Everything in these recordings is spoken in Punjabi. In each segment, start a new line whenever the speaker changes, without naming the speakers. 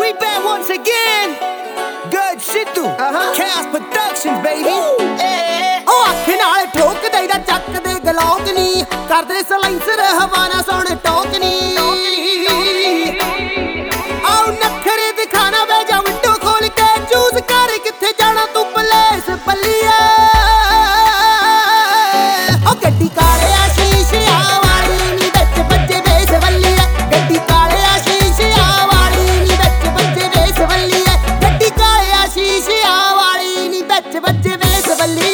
We back once again. Good shit too. Chaos Productions, baby.
ਉਹ ਅੱਖ ਨਾਲ ਠੋਕਦੇ ਦਾ ਚੱਕਦੇ ਗਲੋਕ ਨੀ ਕਰਦੇ ਸਲਾਈਸਰ ਹਵਾ ਨਾ ਸੁਣ ਟੋਕ ਨੀ ਆਉ ਨਖਰੇ ਦਿਖਾਣਾ ਵੇ ਜਾ ਵਿੰਡੋ ਖੋਲ ਕੇ ਚੂਜ਼ ਕਰ ਕਿੱਥੇ ਜਾਣਾ ਤੂੰ ਪਲੇਸ ਬੱਲੀਏ ਉਹ ਗੱਡੀ ਕਾਲਿਆ ਸ਼ੀਸ਼ਿਆਂ ਵਾਲੀ ਨੀ ਵਿੱਚ ਵੱਜੇ ਵੇਸ ਬੱਲੀਏ ਗੱਡੀ ਕਾਲਿਆ ਸ਼ੀਸ਼ਿਆਂ ਵਾਲੀ ਨੀ ਵਿੱਚ ਵੱਜੇ ਵੇਸ ਬੱਲੀਏ ਗੱਡੀ ਕਾਲਿਆ ਸ਼ੀਸ਼ਿਆਂ ਵਾਲੀ ਨੀ ਵਿੱਚ ਵੱਜੇ ਵੇਸ ਬੱਲੀਏ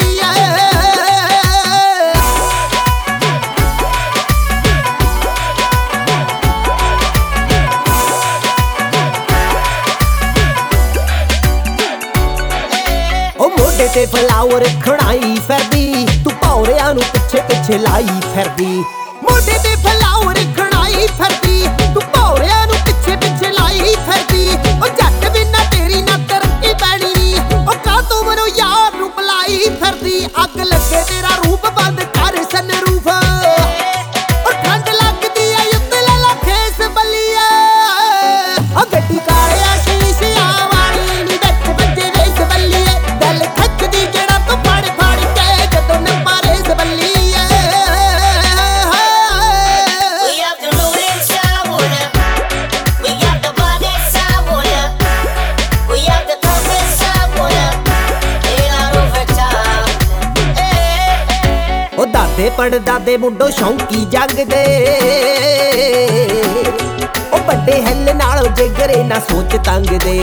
ਮੋਢੇ ਤੇ ਫਲਾਵਰ ਖੜਾਈ ਫਿਰਦੀ ਤੂੰ ਭੌਰਿਆਂ ਨੂੰ ਪਿੱਛੇ ਪਿੱਛੇ ਲਾਈ ਫਿਰਦੀ ਮੋਢੇ ਤੇ ਫਲਾਵਰ ਖੜਾਈ ਫਿਰਦੀ ਤੂੰ ਭੌਰਿਆਂ ਨੂੰ ਪਿੱਛੇ ਪਿੱਛੇ ਲਾਈ ਫਿਰਦੀ ਉਹ ਜੱਟ ਬਿਨਾ ਤੇਰੀ ਨਾ ਤਰੱਕੀ ਪੈਣੀ ਉਹ ਕਾਹ ਤੂੰ ਮੈਨੂੰ ਯਾਰ ਨੂੰ ਬੁਲਾਈ ਫਿਰਦੀ ਅੱਗ ਲੱਗੇ ਤੇਰਾ ਰੂਪ ਬੰਦ ਕਰ ਸਨਰੂਫ ਉਹ ਠੰਡ ਲੱਗਦੀ ਆ ਉੱਤੇ ਲੈ ਲਾ ਫੇਸ ਬੱਲੀਏ ਉਹ ਗੱਡੀ ਕਾਲਿਆ ਸ਼ੀਸ਼ਿਆਂ ਵਾਲੀ ਨੀ ਵਿੱਚ ਵੱਜੇ ਵੇਸ ਬੱਲੀਏ ਦਿਲ ਖੱਚਦੀ ਜਿਹੜਾ ਤੂੰ ਫੜ ਫੜ ਕੇ ਜਦੋਂ ਨਾ ਮਾਰੇ ਸਬੱਲੀਏ
We have the road inside water. We got the body inside water. We have the top inside water. In our overtime.
ਉਹ ਦਾਦੇ ਪੜਦਾਦੇ ਮੁੰਡੋ ਸ਼ੌਂਕੀ ਜੰਗਦੇ ਉਹ ਵੱਡੇ ਹਿੱਲ ਨਾਲ ਜਿਗਰੇ ਨਾ ਸੋਚ ਤੰਗਦੇ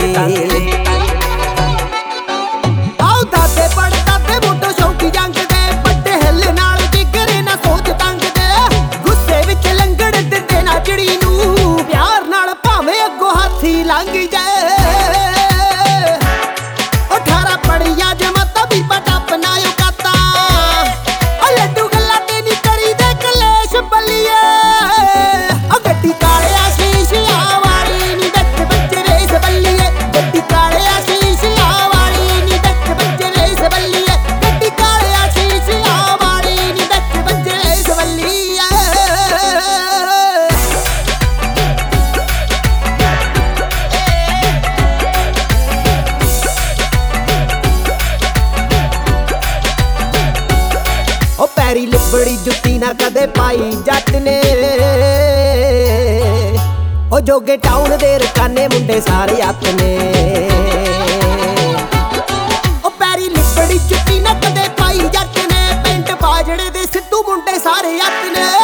ਆਉ ਦਾਦੇ ਪੜਦਾਦੇ ਮੁੰਡੋ ਸ਼ੌਂਕੀ ਜੰਗਦੇ ਵੱਡੇ ਹਿੱਲ ਨਾਲ ਜਿਗਰੇ ਨਾ ਸੋਚ ਤੰਗਦੇ ਗੁੱਸੇ ਵਿੱਚ ਲੰਗੜ ਦਿੰਦੇ ਨਾ ਚਿੜੀ ਨੂੰ ਪਿਆਰ ਨਾਲ ਭਾਵੇਂ ਅੱਗੋਂ ਹਾਥੀ ਲੰਘ ਜਾਏ 18 ਪੜੀਆਂ ਜਮਾਤਾਂ ਵੀ ਟੱਪ ਨਾ ਕਾਤਾ ਉਹ ਲੱਡੂ ਗੱਲਾਂ ਤੇ ਨੀ ਕਰੀ ਦੇ ਕਲੇਸ਼ ਬੱਲੀਏ ਉਹ ਗੱਡੀ ਕਾਲਿਆ ਸ਼ੀਸ਼ਿਆਂ ਵਾਲੀ ਨੀ ਵਿੱਚ ਵੱਜੇ ਵੇਸ ਬੱਲੀਏ ਗੱਡੀ ਕਾਲਿਆ ਸ਼ੀਸ਼ਿਆਂ ਵਾਲੀ ਨੀ ਵਿੱਚ ਵੱਜੇ ਵੇਸ ਬੱਲੀਏ ਗੱਡੀ ਕਾਲਿਆ ਸ਼ੀਸ਼ਿਆਂ ਵਾਲੀ ਨੀ ਵਿੱਚ ਵੱਜੇ ਵੇਸ ਬੱਲੀਏ ਉਹ ਪੈਰੀ ਲਿਬੜੀ ਜੁੱਤੀ ਨਾ ਕਦੇ ਪਾਈ ਜੱਟ ਨੇ ਉਹ ਜੋਗੇ ਟਾਊਨ ਦੇ ਰਕਾਨੇ ਮੁੰਡੇ ਸਾਰੇ ਹੱਥ ਨੇ ਉਹ ਪੈਰੀ ਲਿਬੜੀ ਜੁੱਤੀ ਨਾ ਕਦੇ ਪਾਈ ਜੱਟ ਨੇ ਪਿੰਡ ਬਾਜੜੇ ਦੇ ਸਿੱਧੂ ਮੁੰਡੇ ਸਾਰੇ ਹੱਥ ਨੇ